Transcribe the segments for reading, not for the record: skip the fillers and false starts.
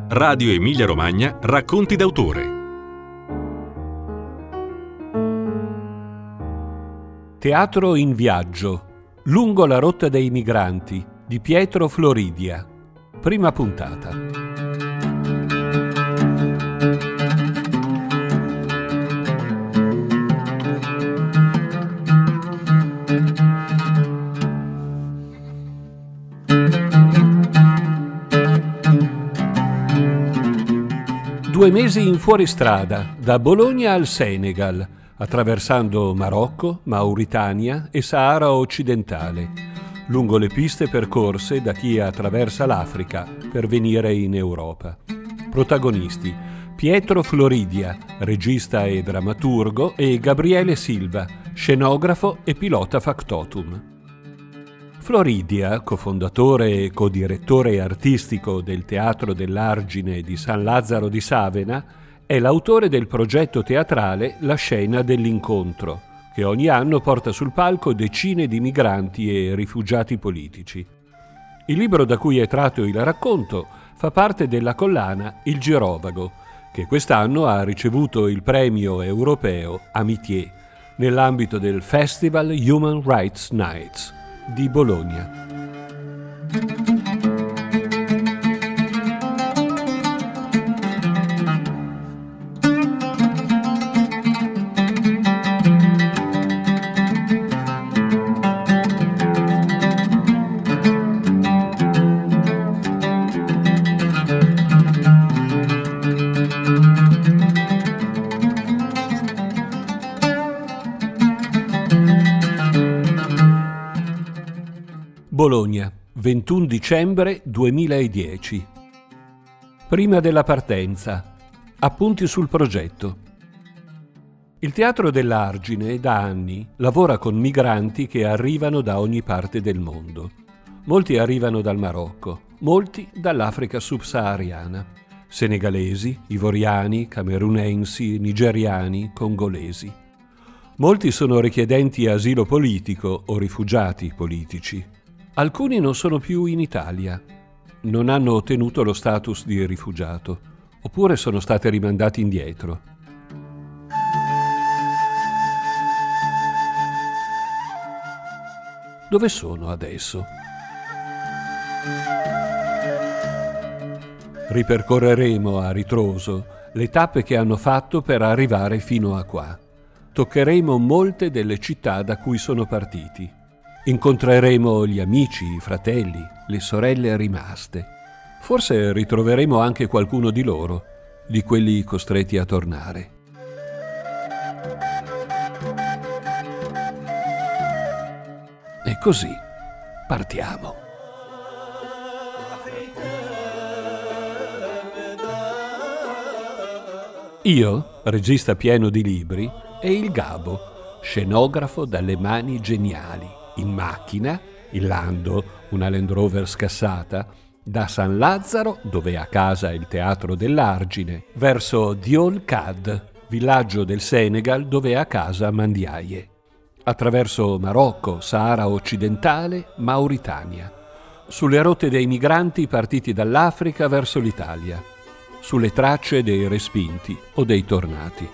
Radio Emilia Romagna Racconti d'autore. Teatro in viaggio. Lungo la rotta dei migranti di Pietro Floridia. Prima puntata. Due mesi in fuoristrada, da Bologna al Senegal, attraversando Marocco, Mauritania e Sahara occidentale, lungo le piste percorse da chi attraversa l'Africa per venire in Europa. Protagonisti: Pietro Floridia, regista e drammaturgo, e Gabriele Silva, scenografo e pilota factotum. Floridia, cofondatore e codirettore artistico del Teatro dell'Argine di San Lazzaro di Savena, è l'autore del progetto teatrale La scena dell'incontro, che ogni anno porta sul palco decine di migranti e rifugiati politici. Il libro da cui è tratto il racconto fa parte della collana Il Girovago, che quest'anno ha ricevuto il premio europeo Amitié nell'ambito del Festival Human Rights Nights di Bologna. Bologna, 21 dicembre 2010. Prima della partenza. Appunti sul progetto. Il Teatro dell'Argine da anni lavora con migranti che arrivano da ogni parte del mondo. Molti arrivano dal Marocco, molti dall'Africa subsahariana. Senegalesi, ivoriani, camerunensi, nigeriani, congolesi. Molti sono richiedenti asilo politico o rifugiati politici. Alcuni non sono più in Italia, non hanno ottenuto lo status di rifugiato, oppure sono stati rimandati indietro. Dove sono adesso? Ripercorreremo a ritroso le tappe che hanno fatto per arrivare fino a qua. Toccheremo molte delle città da cui sono partiti. Incontreremo gli amici, i fratelli, le sorelle rimaste. Forse ritroveremo anche qualcuno di loro, di quelli costretti a tornare. E così partiamo. Io, regista pieno di libri, e il Gabo, scenografo dalle mani geniali. In macchina, il Lando, una Land Rover scassata, da San Lazzaro, dove ha casa il Teatro dell'Argine, verso Diol Kad, villaggio del Senegal dove ha casa Mandiaye. Attraverso Marocco, Sahara occidentale, Mauritania. Sulle rotte dei migranti partiti dall'Africa verso l'Italia. Sulle tracce dei respinti o dei tornati.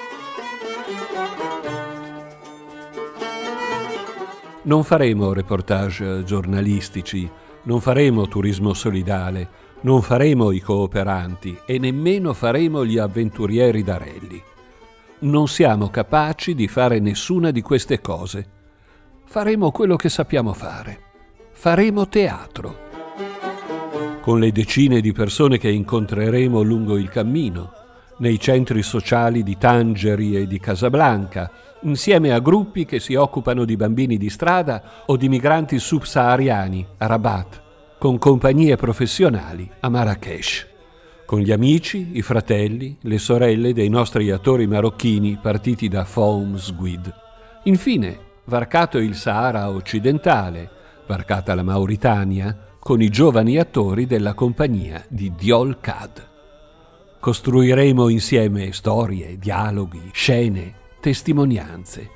Non faremo reportage giornalistici, non faremo turismo solidale, non faremo i cooperanti e nemmeno faremo gli avventurieri da rally. Non siamo capaci di fare nessuna di queste cose. Faremo quello che sappiamo fare. Faremo teatro. Con le decine di persone che incontreremo lungo il cammino, nei centri sociali di Tangeri e di Casablanca, insieme a gruppi che si occupano di bambini di strada o di migranti subsahariani a Rabat, con compagnie professionali a Marrakech, con gli amici, i fratelli, le sorelle dei nostri attori marocchini partiti da Foum Squid. Infine, varcato il Sahara occidentale, varcata la Mauritania, con i giovani attori della compagnia di Diol Kad. Costruiremo insieme storie, dialoghi, scene, testimonianze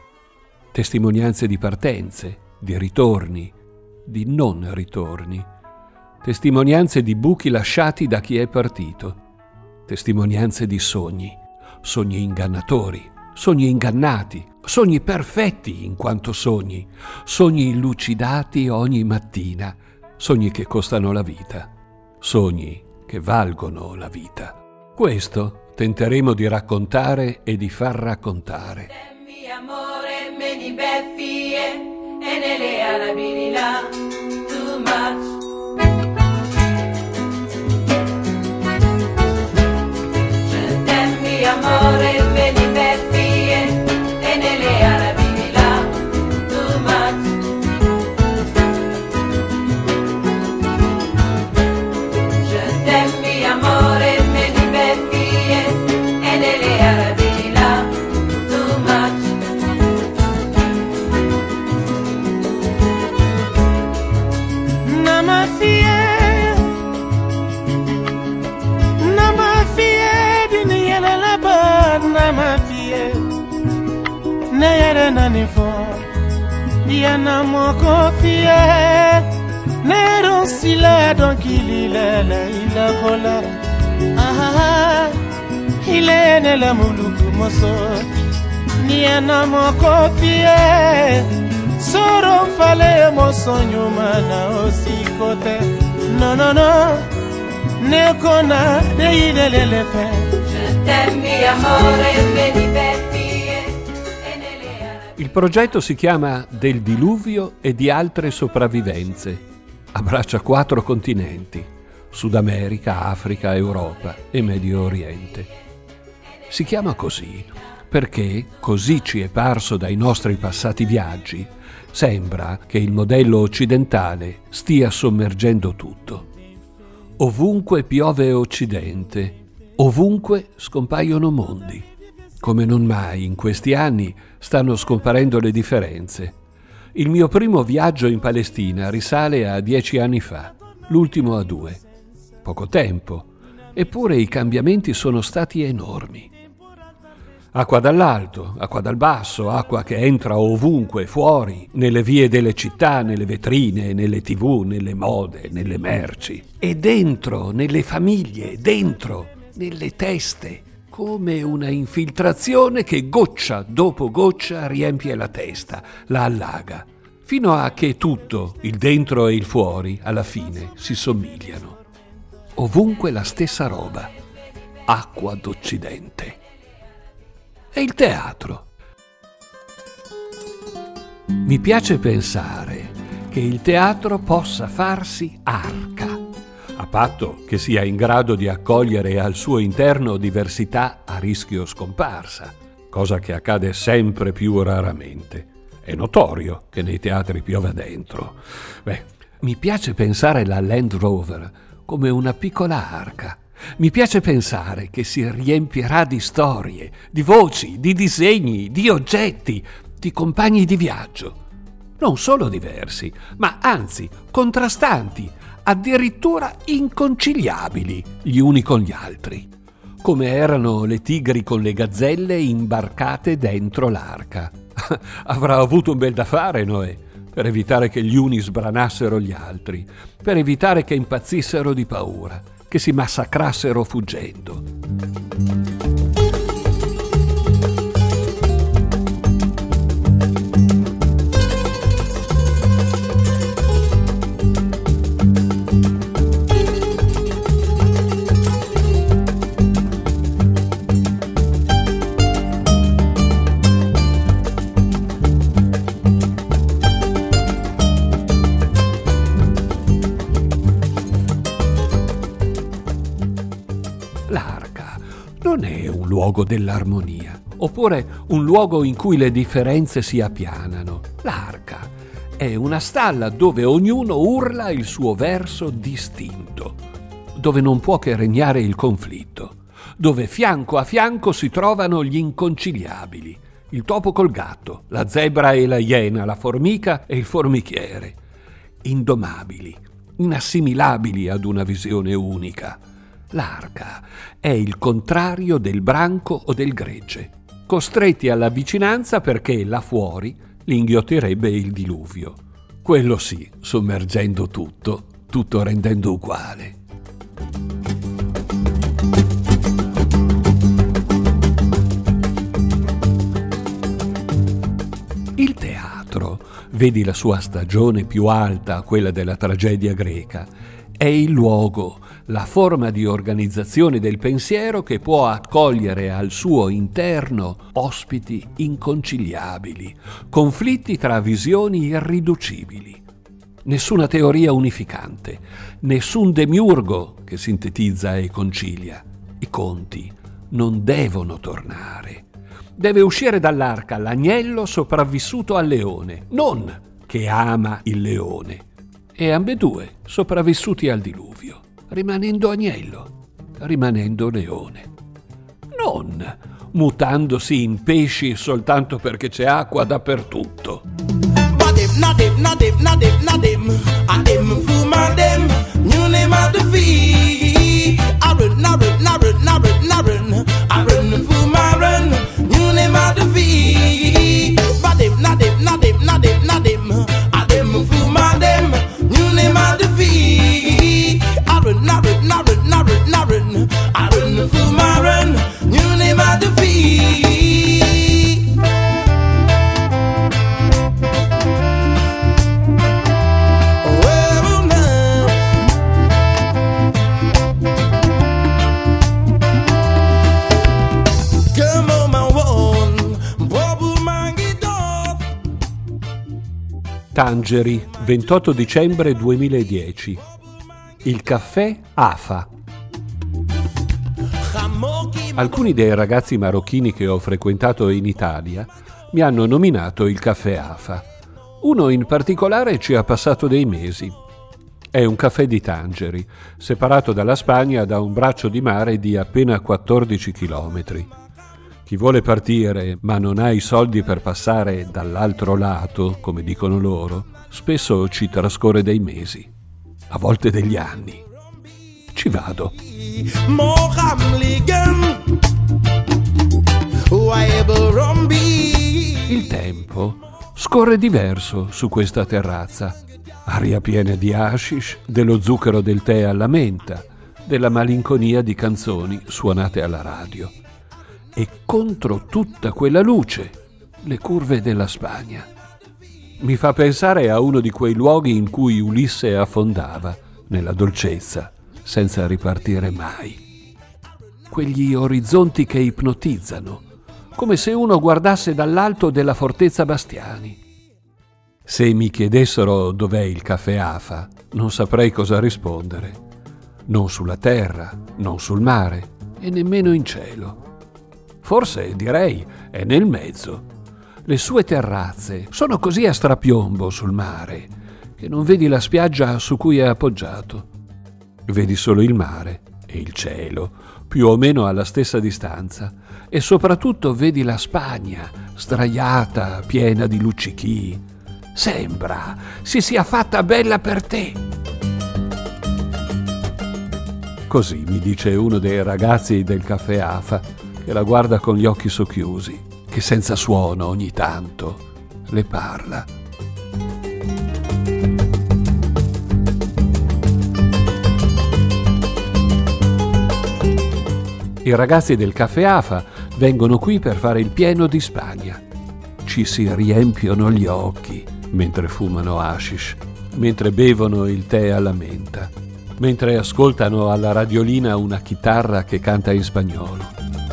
di partenze, di ritorni, di non ritorni, testimonianze di buchi lasciati da chi è partito, testimonianze di sogni, sogni ingannatori, sogni ingannati, sogni perfetti in quanto sogni, sogni lucidati ogni mattina, sogni che costano la vita, sogni che valgono la vita. Questo tenteremo di raccontare e di far raccontare. Mio amore, me ni beffie e nelle alabilila too much. Je t'aime, mio amore, me ni beffie e nelle alabilila too much. Je t'aime, mio amore, me ni beffie e nelle alabilila too much. Nama fie dini yele laba nama fie ne yere nani fo dia namoko fie ne ron sila don kililele ila kola ah ile ne la muluku moso ni namoko fie soro fale mo sogno mana osikote no no no ne kona ne ilele fe. Je t'aime, mio amore, me ni beffie e nelle alabilila. Il progetto si chiama Del diluvio e di altre sopravvivenze. Abbraccia 4 continenti: Sud America, Africa, Europa e Medio Oriente. Si chiama così perché, così ci è parso dai nostri passati viaggi, sembra che il modello occidentale stia sommergendo tutto. Ovunque piove Occidente, ovunque scompaiono mondi. Come non mai in questi anni stanno scomparendo le differenze. Il mio primo viaggio in Palestina risale a 10 anni fa, l'ultimo a 2. Poco tempo, eppure i cambiamenti sono stati enormi. Acqua dall'alto, acqua dal basso, acqua che entra ovunque, fuori, nelle vie delle città, nelle vetrine, nelle TV, nelle mode, nelle merci. E dentro, nelle famiglie, dentro, nelle teste, come una infiltrazione che goccia dopo goccia riempie la testa, la allaga, fino a che tutto, il dentro e il fuori, alla fine si somigliano. Ovunque la stessa roba, acqua d'Occidente. E il teatro. Mi piace pensare che il teatro possa farsi arca, a patto che sia in grado di accogliere al suo interno diversità a rischio scomparsa, cosa che accade sempre più raramente. È notorio che nei teatri piove dentro. Mi piace pensare la Land Rover come una piccola arca. Mi piace pensare che si riempirà di storie, di voci, di disegni, di oggetti, di compagni di viaggio. Non solo diversi, ma anzi contrastanti, addirittura inconciliabili gli uni con gli altri, come erano le tigri con le gazzelle imbarcate dentro l'arca. Avrà avuto un bel da fare Noè, per evitare che gli uni sbranassero gli altri, per evitare che impazzissero di paura, che si massacrassero fuggendo. L'arca non è un luogo dell'armonia, oppure un luogo in cui le differenze si appianano. L'arca è una stalla dove ognuno urla il suo verso distinto, dove non può che regnare il conflitto, dove fianco a fianco si trovano gli inconciliabili, il topo col gatto, la zebra e la iena, la formica e il formichiere, indomabili, inassimilabili ad una visione unica. L'arca è il contrario del branco o del gregge, costretti alla vicinanza perché là fuori li inghiottirebbe il diluvio. Quello sì, sommergendo tutto, tutto rendendo uguale. Il teatro, vedi la sua stagione più alta, quella della tragedia greca, è il luogo, la forma di organizzazione del pensiero che può accogliere al suo interno ospiti inconciliabili, conflitti tra visioni irriducibili. Nessuna teoria unificante, nessun demiurgo che sintetizza e concilia. I conti non devono tornare. Deve uscire dall'arca l'agnello sopravvissuto al leone, non che ama il leone. E ambedue sopravvissuti al diluvio, rimanendo agnello, rimanendo leone. Non mutandosi in pesci soltanto perché c'è acqua dappertutto. Tangeri, 28 dicembre 2010. Il caffè Afa. Alcuni dei ragazzi marocchini che ho frequentato in Italia mi hanno nominato il caffè Afa. Uno in particolare ci ha passato dei mesi. È un caffè di Tangeri, separato dalla Spagna da un braccio di mare di appena 14 chilometri. Chi vuole partire ma non ha i soldi per passare dall'altro lato, come dicono loro, spesso ci trascorre dei mesi, a volte degli anni. Ci vado. Il tempo scorre diverso su questa terrazza. Aria piena di hashish, dello zucchero del tè alla menta, della malinconia di canzoni suonate alla radio. E contro tutta quella luce, le curve della Spagna. Mi fa pensare a uno di quei luoghi in cui Ulisse affondava, nella dolcezza, senza ripartire mai. Quegli orizzonti che ipnotizzano, come se uno guardasse dall'alto della fortezza Bastiani. Se mi chiedessero dov'è il caffè Afa, non saprei cosa rispondere. Non sulla terra, non sul mare e nemmeno in cielo. Forse, direi, è nel mezzo. Le sue terrazze sono così a strapiombo sul mare che non vedi la spiaggia su cui è appoggiato. Vedi solo il mare e il cielo, più o meno alla stessa distanza, e soprattutto vedi la Spagna, sdraiata, piena di luccichii. Sembra si sia fatta bella per te. Così mi dice uno dei ragazzi del caffè Afa, che la guarda con gli occhi socchiusi, che senza suono ogni tanto le parla. I ragazzi del caffè Afa vengono qui per fare il pieno di Spagna. Ci si riempiono gli occhi mentre fumano hashish, mentre bevono il tè alla menta, mentre ascoltano alla radiolina una chitarra che canta in spagnolo.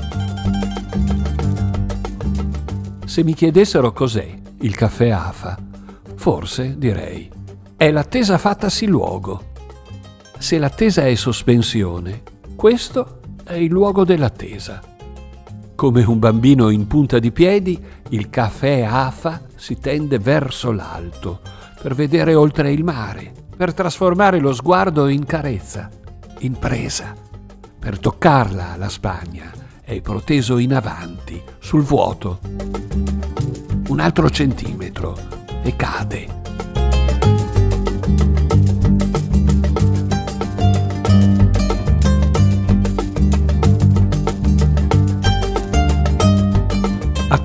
Se mi chiedessero cos'è il caffè Afa, forse direi è l'attesa fattasi luogo. Se l'attesa è sospensione, questo è il luogo dell'attesa. Come un bambino in punta di piedi, il caffè Afa si tende verso l'alto per vedere oltre il mare, per trasformare lo sguardo in carezza, in presa. Per toccarla la Spagna è proteso in avanti, sul vuoto. Un altro centimetro e cade.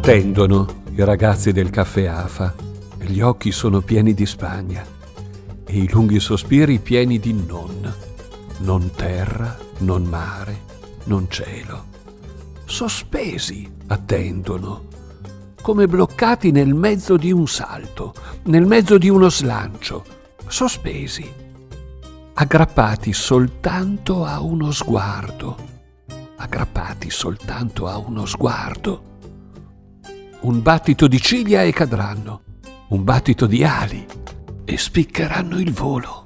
Attendono i ragazzi del caffè Afa e gli occhi sono pieni di Spagna. E e i lunghi sospiri pieni di non terra, non mare, non cielo. Sospesi attendono, come bloccati nel mezzo di un salto, nel mezzo di uno slancio, sospesi, aggrappati soltanto a uno sguardo, aggrappati soltanto a uno sguardo. Un battito di ciglia e cadranno, un battito di ali e spiccheranno il volo.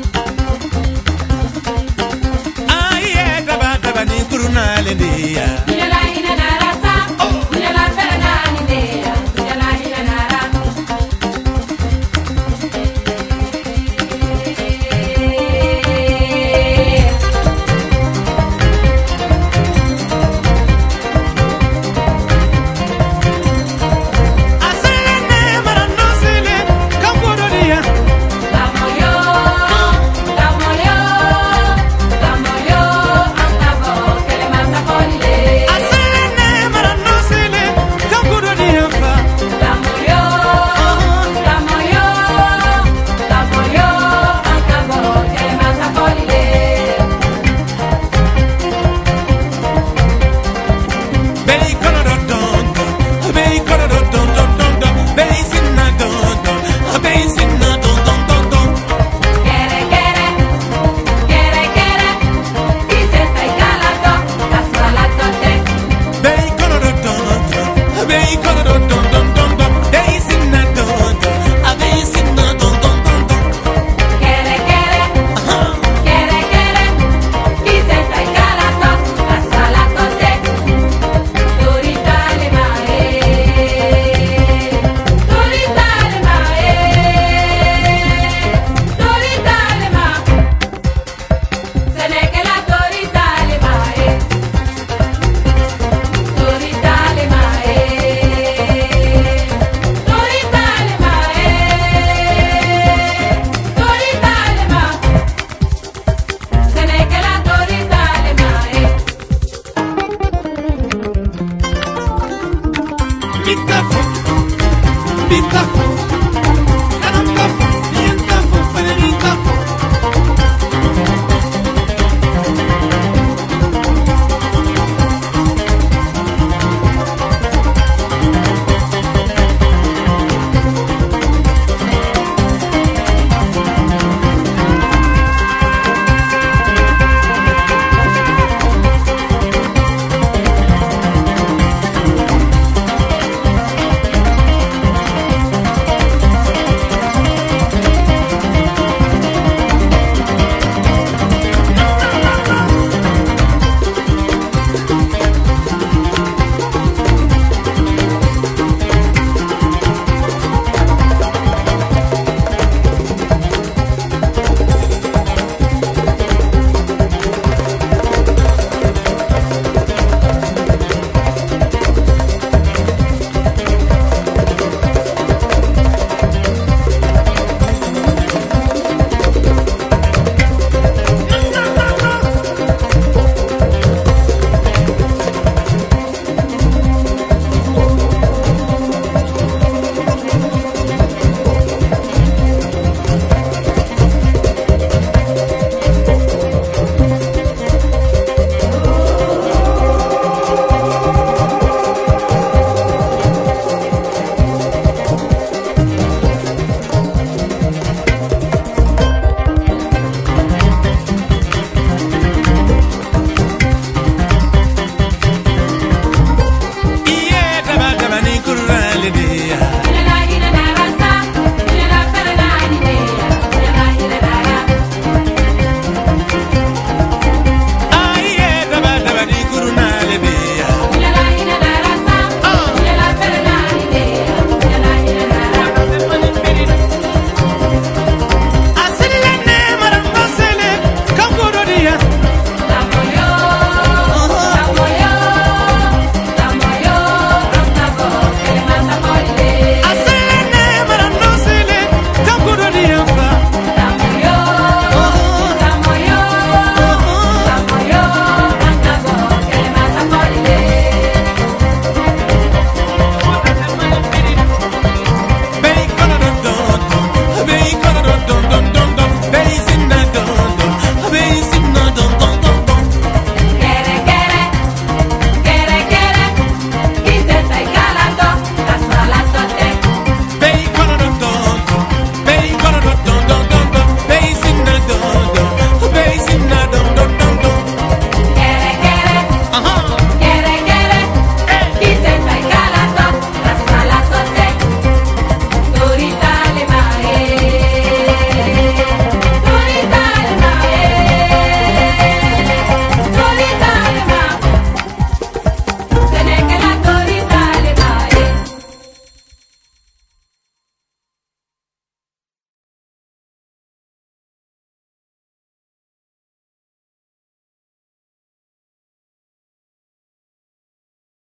Hallelujah.